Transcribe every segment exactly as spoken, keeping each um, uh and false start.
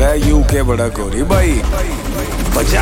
है यू के बड़ा गोरी भाई बजा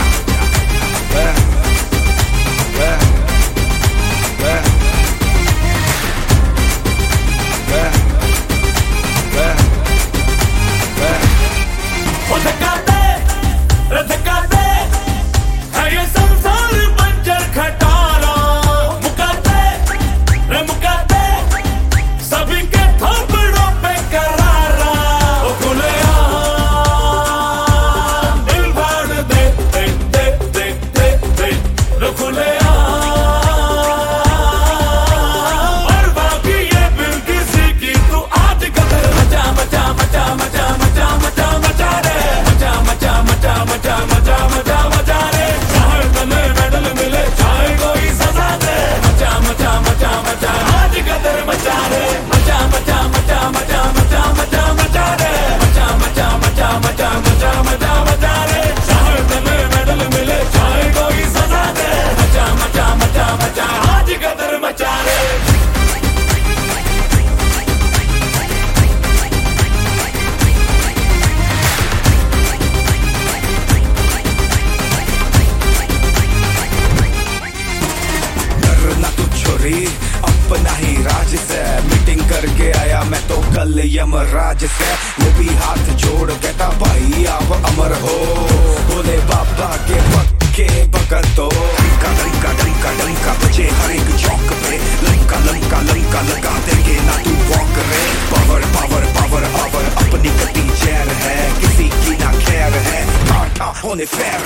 अपना ही राज से मीटिंग करके आया मैं तो कल यमराज से वो भी हाथ जोड़ कहता भाई आप अमर हो बोले बाबा के पक्के भगत तो डंका डंका डंका डंका बजे हर एक चौक पे लंका लंका लंका लगा देंगे ना तू वॉक रे पावर पावर पावर पावर अपनी गति जहर है किसी की ना खैर है काटा होने फेर